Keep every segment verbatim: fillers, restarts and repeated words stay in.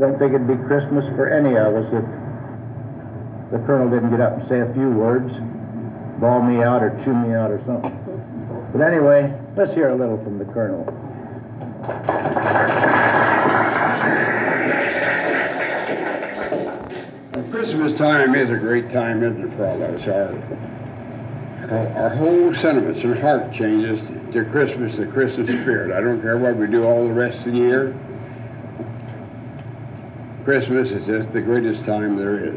don't think it'd be Christmas for any of us if the Colonel didn't get up and say a few words, bawl me out or chew me out or something. But anyway, let's hear a little from the Colonel. Christmas time is a great time, isn't it, for all of us? Our, our whole sentiments and heart changes to Christmas, the Christmas spirit. I don't care what we do all the rest of the year. Christmas is just the greatest time there is.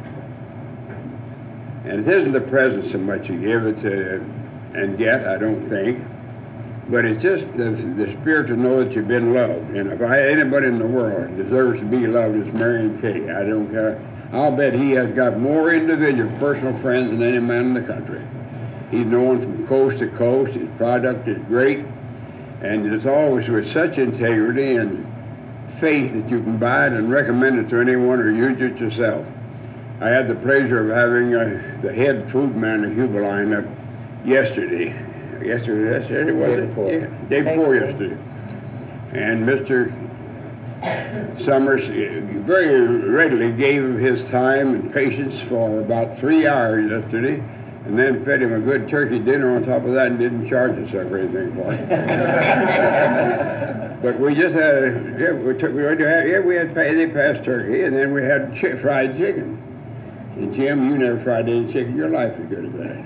And it isn't the present so much you give it to and get, I don't think, but it's just the, the spirit to know that you've been loved. And if I, anybody in the world deserves to be loved, it's Marion Kay. I don't care. I'll bet he has got more individual personal friends than any man in the country. He's known from coast to coast. His product is great, and it's always with such integrity and faith that you can buy it and recommend it to anyone or use it yourself. I had the pleasure of having uh, the head food man of Hubeline up yesterday. Yesterday, yesterday was it? Yeah, day before yesterday. And Mister Summers very readily gave him his time and patience for about three hours yesterday, and then fed him a good turkey dinner on top of that and didn't charge us for anything for it. But we just had, a, yeah, we took, we had, yeah, we had they passed turkey, and then we had ch- fried chicken. And Jim, you never fried any chicken in your life as good as that.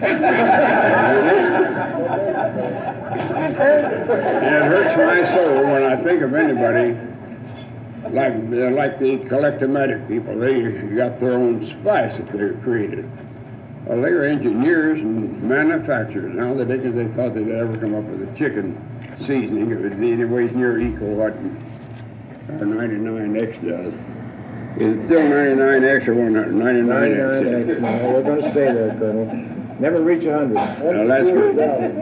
And it hurts my soul when I think of anybody like like the Collectomatic people. They got their own spice that they created. Well, they were engineers and manufacturers. Now the dickens they thought they'd ever come up with a chicken seasoning. It was anyways near equal what our ninety-nine X does. It's still ninety-nine X or one hundred ninety-nine X. ninety-nine X. No, we're going to stay there, Colonel. Never reach one hundred. Well, that's good.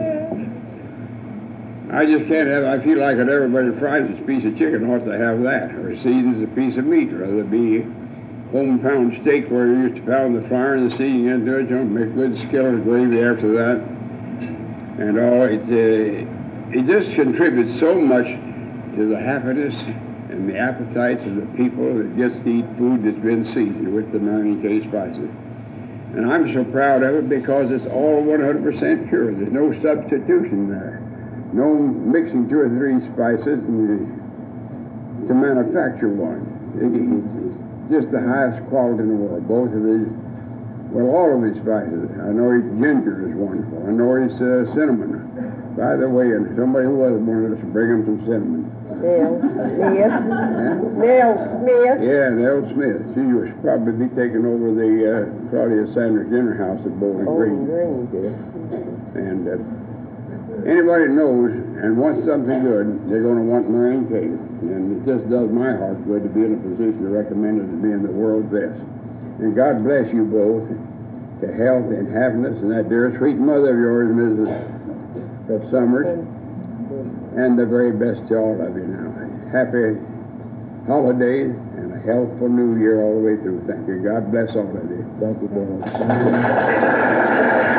I just can't have, I feel like that everybody fries a piece of chicken ought to have that, or seasons a piece of meat, rather it be home pound steak where you used to pound the flour and the seasoning into it, you know, make good skillet gravy after that. And all, it, uh, it just contributes so much to the happiness and the appetites of the people that just eat food that's been seasoned with the Marion Kay spices. And I'm so proud of it because it's all one hundred percent pure. There's no substitution there. No mixing two or three spices and, to manufacture one. It, it's, it's just the highest quality in the world. Both of these, well, all of these spices. I know his ginger is wonderful. I know his uh, cinnamon. By the way, and somebody who was wanted us to bring him some cinnamon. Nell Smith. Huh? Nell Smith. Yeah, Nell Smith. She was probably be taking over the uh, Claudia Sanders Dinner House at Bowling Green. Bowling Green, And uh, anybody knows and wants something good, they're going to want Marion Kay. And it just does my heart good to be in a position to recommend it as being the world's best. And God bless you both to health and happiness and that dear sweet mother of yours, Missus Summers. And the very best to all of you now. Happy holidays and a healthful new year all the way through. Thank you. God bless all of you. Thank you, Dennis.